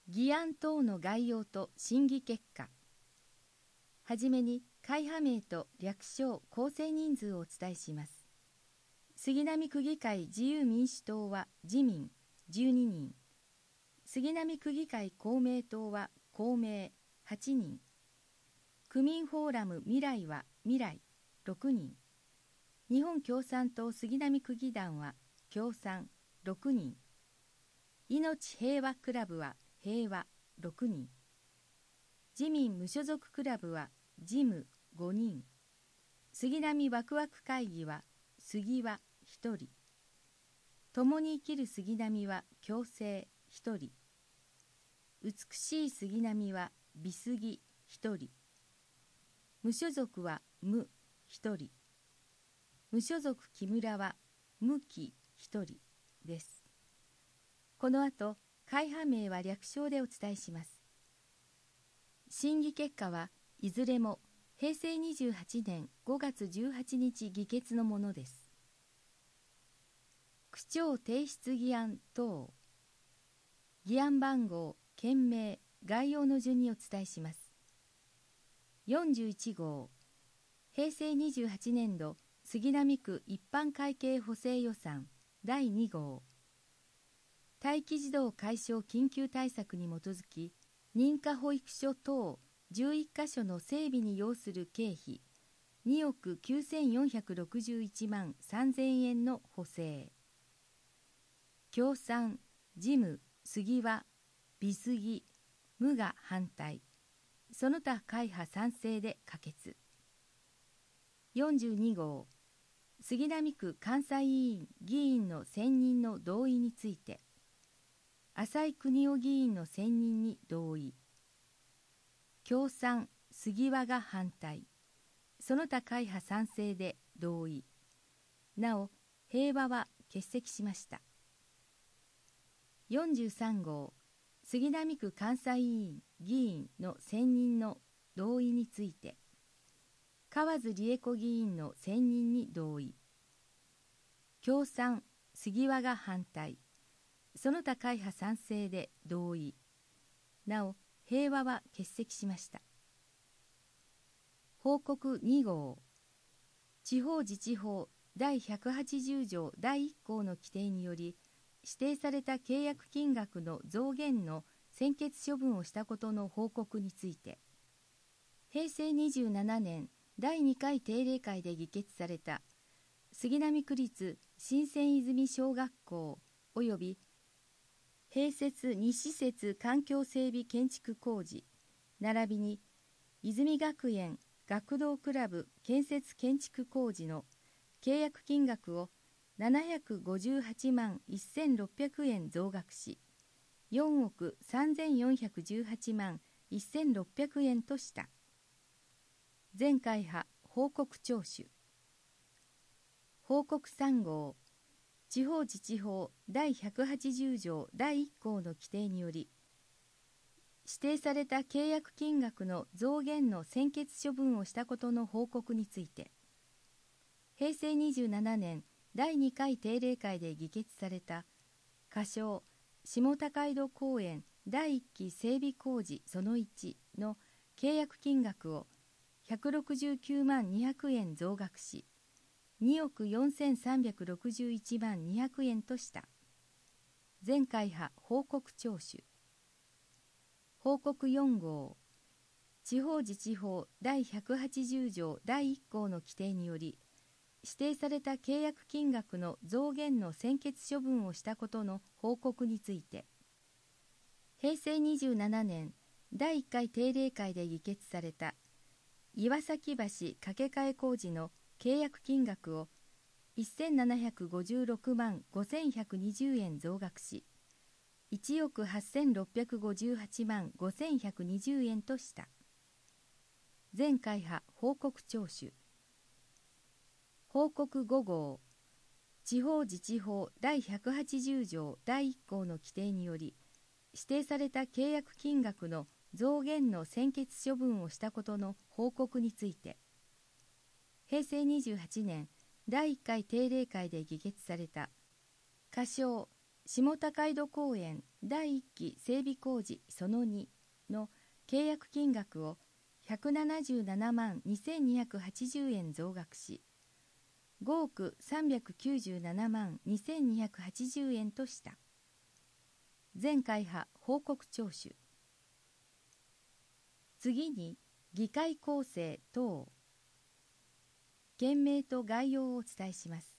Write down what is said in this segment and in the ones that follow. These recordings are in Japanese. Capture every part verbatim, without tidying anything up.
議案等の概要と審議結果。はじめに会派名と略称構成人数をお伝えします。杉並区議会自由民主党は自民じゅうににん、杉並区議会公明党は公明はちにん、区民フォーラム未来は未来ろくにん、日本共産党杉並区議団は共産ろくにん、命平和クラブは平和ろくにん、自民無所属クラブは事務ごにん、杉並ワクワク会議は杉はひとり、共に生きる杉並は共生ひとり、美しい杉並は美杉ひとり、無所属は無ひとり、無所属木村は無木ひとりです。この後、会派名は略称でお伝えします。審議結果はいずれもへいせいにじゅうはちねんごがつじゅうはちにち議決のものです。区長提出議案等。議案番号、件名、概要の順にお伝えします。よんじゅういちごう、へいせいにじゅうはちねんど杉並区一般会計補正予算だいにごう。待機児童解消緊急対策に基づき、認可保育所等じゅういっかしょの整備に要する経費におくきゅうせんよんひゃくろくじゅういちまんさんぜんえんの補正。共産、事務、杉は、美杉、無が反対。その他会派賛成で可決。よんじゅうにごう、杉並区監査委員議員の選任の同意について。浅井邦夫議員の選任に同意。共産、杉和が反対。その他会派賛成で同意。なお、平和は欠席しました。よんじゅうさんごう、杉並区監査委員議員の選任の同意について。河津理恵子議員の選任に同意。共産、杉和が反対。その他会派賛成で同意。なお、平和は欠席しました。報告にごう、地方自治法だいひゃくはちじゅうじょうだいいっこうの規定により、指定された契約金額の増減の専決処分をしたことの報告について、へいせいにじゅうななねんだいにかい定例会で議決された杉並区立新鮮泉小学校及び併設に施設環境整備建築工事並びに泉学園学童クラブ建設建築工事の契約金額をななひゃくごじゅうはちまんせんろっぴゃくえん増額し、よんおくさんぜんよんひゃくじゅうはちまんせんろっぴゃくえんとした。全会派報告聴取。報告さんごう、地方自治法だいひゃくはちじゅうじょうだいいっこうの規定により、指定された契約金額の増減の専決処分をしたことの報告について、へいせいにじゅうななねんだいにかい定例会で議決された仮称下高井戸公園だいいっき整備工事そのいちの契約金額をひゃくろくじゅうきゅうまんにひゃくえん増額し、におくよんせんさんびゃくろくじゅういちまんにひゃくえんとした。全会派報告聴取。報告よんごう、地方自治法だいひゃくはちじゅうじょうだいいっこうの規定により、指定された契約金額の増減の専決処分をしたことの報告について、へいせいにじゅうななねんだいいっかい定例会で議決された岩崎橋架け替え工事の契約金額をせんななひゃくごじゅうろくまんごせんひゃくにじゅうえん増額し、いちおくはっせんろっぴゃくごじゅうはちまんごせんひゃくにじゅうえんとした。全会派報告聴取。報告ごごう、地方自治法だいひゃくはちじゅうじょうだいいっこうの規定により、指定された契約金額の増減の専決処分をしたことの報告について、へいせいにじゅうはちねんだいいっかい定例会で議決された仮称下高井戸公園だいいっき整備工事そのにの契約金額をひゃくななじゅうななまんにせんにひゃくはちじゅうえん増額し、ごおくさんびゃくきゅうじゅうななまんにせんにひゃくはちじゅうえんとした。全会派報告聴取。次に議会構成等。件名と概要をお伝えします。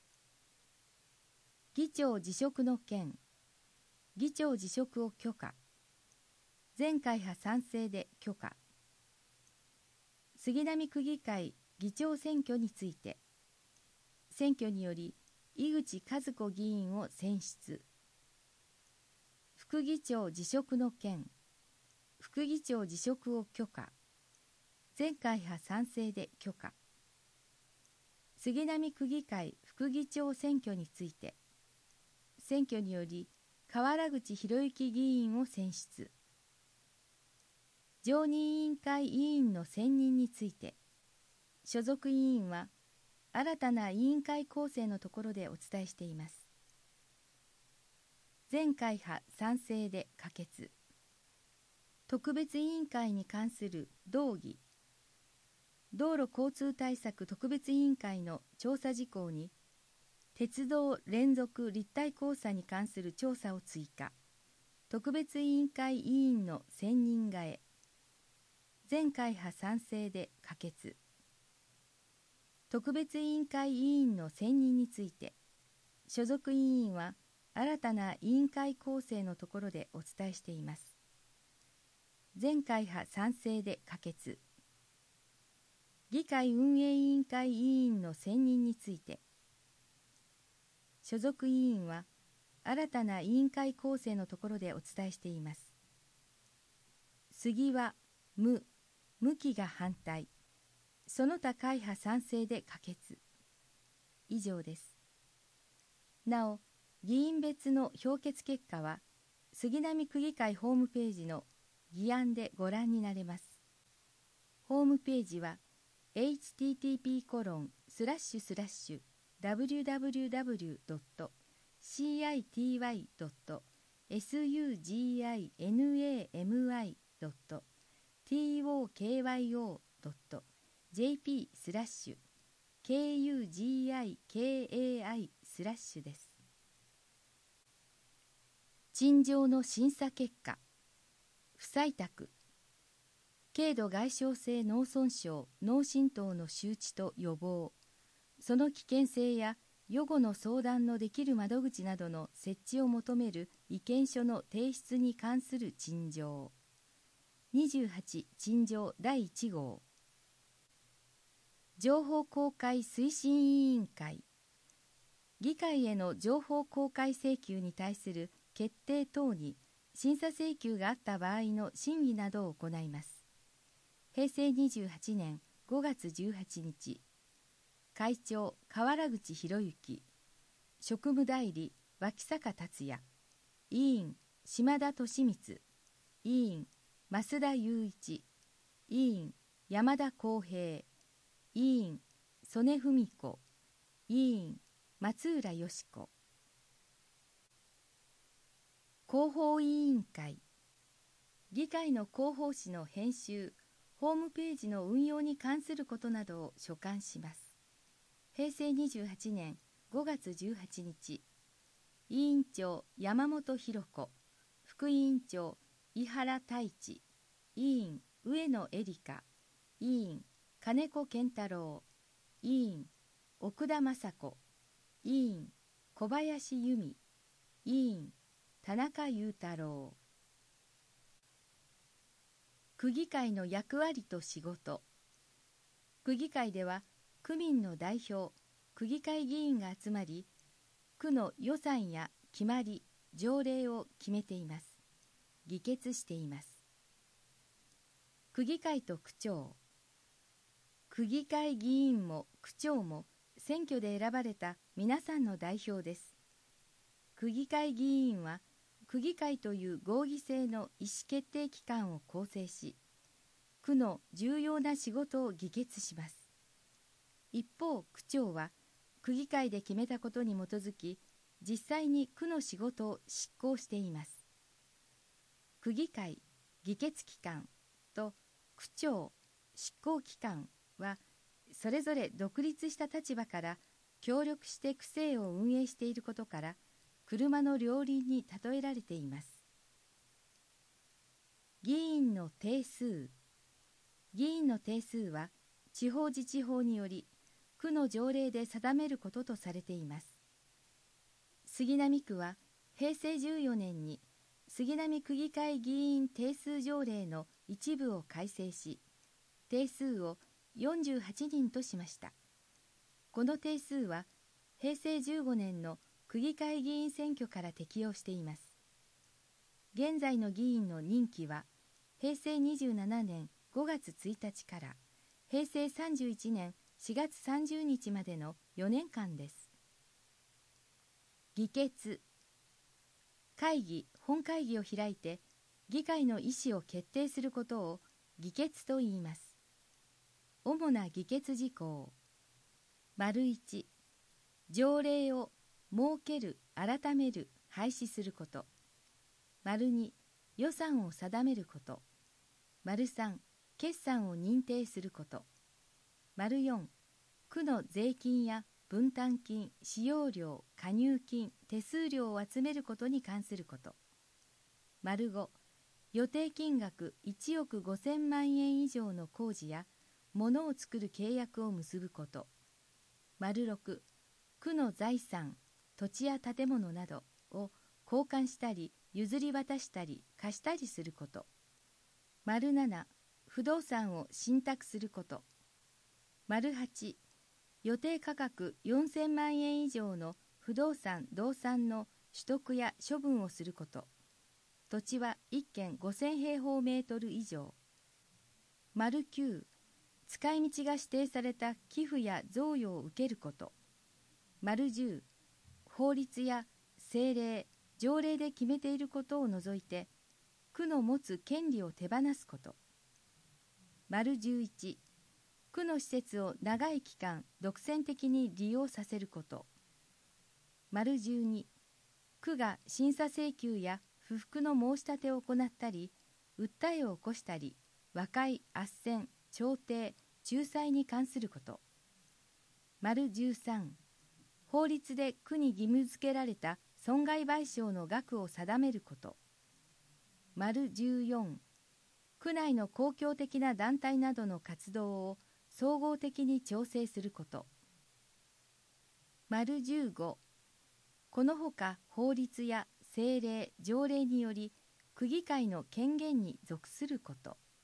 議長辞職の件。議長辞職を許可。全会派賛成で許可。杉並区議会議長選挙について。選挙により井口和子議員を選出。副議長辞職の件。副議長辞職を許可。全会派賛成で許可。杉並区議会副議長選挙について。選挙により河原口博之議員を選出。常任委員会委員の選任について。所属委員は新たな委員会構成のところでお伝えしています。全会派賛成で可決。特別委員会に関する動議。道路交通対策特別委員会の調査事項に、鉄道連続立体交差に関する調査を追加。特別委員会委員の選任替え。全会派賛成で可決。特別委員会委員の選任について、所属委員は新たな委員会構成のところでお伝えしています。全会派賛成で可決。議会運営委員会委員の選任について、所属委員は新たな委員会構成のところでお伝えしています。杉は無、無期が反対。その他会派賛成で可決。以上です。なお、議員別の評決結果は、杉並区議会ホームページの議案でご覧になれます。ホームページは、エイチティーティーピーコロンスラッシュスラッシュダブリュダブリュダブリュドットシーアイティーワイドットエスユージーアイエヌエーエムアイドットティーオーケーワイオードットジェーピースラッシュケーユージーアイケーエーアイスラッシュです。陳情の審査結果。不採択。軽度外傷性脳損傷・脳震盪の周知と予防、その危険性や予後の相談のできる窓口などの設置を求める意見書の提出に関する陳情。にじゅうはち陳情だいいち号。情報公開推進委員会。議会への情報公開請求に対する決定等に審査請求があった場合の審議などを行います。平成にじゅうはちねんごがつじゅうはちにち。会長河原口博之。職務代理脇坂達也。委員島田利光。委員増田雄一。委員山田康平。委員曽根文子。委員松浦よし子。広報委員会。議会の広報誌の編集、ホームページの運用に関することなどを所管します。平成にじゅうはちねんごがつじゅうはちにち。委員長山本博子。副委員長井原太一。委員上野恵里香。委員金子健太郎。委員奥田雅子。委員小林由美。委員田中裕太郎。区議会の役割と仕事。区議会では区民の代表、区議会議員が集まり、区の予算や決まり、条例を決めています。議決しています。区議会と区長。区議会議員も区長も選挙で選ばれた皆さんの代表です。区議会議員は区議会という合議制の意思決定機関を構成し、区の重要な仕事を議決します。一方、区長は区議会で決めたことに基づき、実際に区の仕事を執行しています。 区議会、議決機関と区長、執行機関はそれぞれ独立した立場から協力して区政を運営していることから、車の両輪に例えられています。議員の定数。議員の定数は地方自治法により区の条例で定めることとされています。杉並区はへいせいじゅうよねんに杉並区議会議員定数条例の一部を改正し、定数をよんじゅうはちにんとしました。この定数はへいせいじゅうごねんの区議会議員選挙から適用しています。現在の議員の任期はへいせいにじゅうななねんごがつついたちからへいせいさんじゅういちねんしがつさんじゅうにちまでのよねんかんです。議決。会議、本会議を開いて議会の意思を決定することを議決と言います。主な議決事項。丸いち、条例を設ける、改める、廃止すること。丸に、予算を定めること。丸さん、決算を認定すること。丸よん、区の税金や分担金、使用料、加入金、手数料を集めることに関すること。丸ご、予定金額いちおくごせんまんえん以上の工事や物を作る契約を結ぶこと。丸ろく、区の財産、土地や建物などを交換したり譲り渡したり貸したりすること。丸なな、不動産を信託すること。丸はち、予定価格よんせんまんえん以上の不動産・動産の取得や処分をすること。土地はいっけんごせんへいほうメートル以上。丸きゅう、使い道が指定された寄付や贈与を受けること。丸じゅう、法律や政令、条例で決めていることを除いて、区の持つ権利を手放すこと。丸じゅういち、区の施設を長い期間独占的に利用させること。丸じゅうに、区が審査請求や不服の申し立てを行ったり、訴えを起こしたり、和解、斡旋、調停、仲裁に関すること。丸じゅうさん、法律で区に義務付けられた損害賠償の額を定めること。丸じゅうよん、区内の公共的な団体などの活動を総合的に調整すること。丸じゅうご、このほか法律や政令、条例により区議会の権限に属すること。